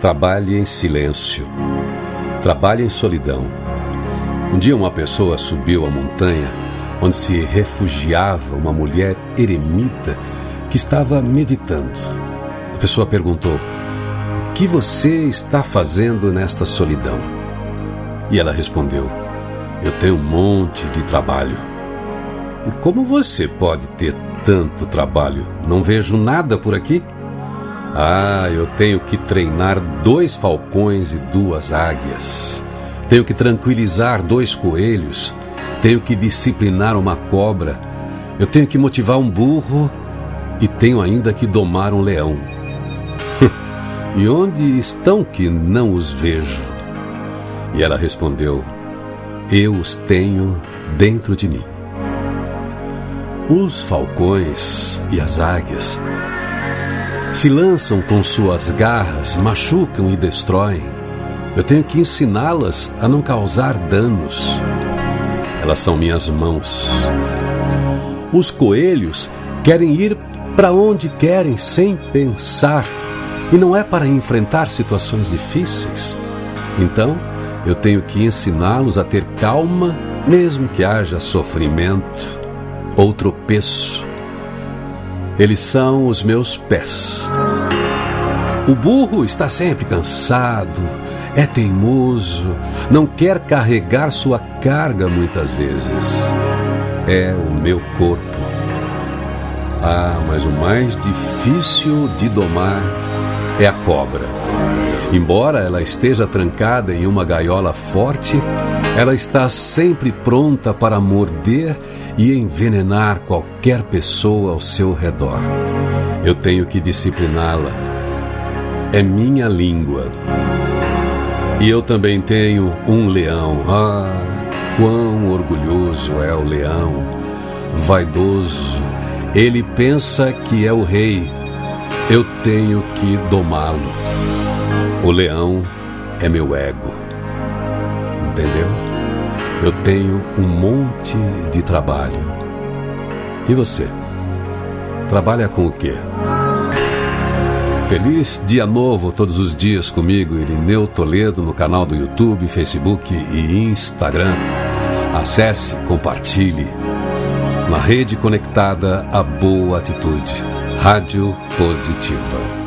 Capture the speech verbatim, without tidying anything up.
Trabalhe em silêncio. Trabalhe em solidão. Um dia uma pessoa subiu a montanha onde se refugiava uma mulher eremita que estava meditando. A pessoa perguntou: "O que você está fazendo nesta solidão?" E ela respondeu: "Eu tenho um monte de trabalho." "E como você pode ter tanto trabalho? Não vejo nada por aqui." "Ah, eu tenho que treinar dois falcões e duas águias. Tenho que tranquilizar dois coelhos. Tenho que disciplinar uma cobra. Eu tenho que motivar um burro. E tenho ainda que domar um leão." "E onde estão que não os vejo?" E ela respondeu: "Eu os tenho dentro de mim." Os falcões e as águias se lançam com suas garras, machucam e destroem. Eu tenho que ensiná-las a não causar danos. Elas são minhas mãos. Os coelhos querem ir para onde querem sem pensar, e não é para enfrentar situações difíceis. Então, eu tenho que ensiná-los a ter calma, mesmo que haja sofrimento ou tropeço. Eles são os meus pés. O burro está sempre cansado, é teimoso, não quer carregar sua carga muitas vezes. É o meu corpo. Ah, mas o mais difícil de domar é a cobra. Embora ela esteja trancada em uma gaiola forte, ela está sempre pronta para morder e envenenar qualquer pessoa ao seu redor. Eu tenho que discipliná-la. É minha língua. E eu também tenho um leão. Ah, quão orgulhoso é o leão, vaidoso. Ele pensa que é o rei. Eu tenho que domá-lo. O leão é meu ego. Entendeu? Eu tenho um monte de trabalho. E você? Trabalha com o quê? Feliz dia novo todos os dias comigo, Irineu Toledo, no canal do YouTube, Facebook e Instagram. Acesse, compartilhe. Na rede conectada à boa atitude. Rádio Positiva.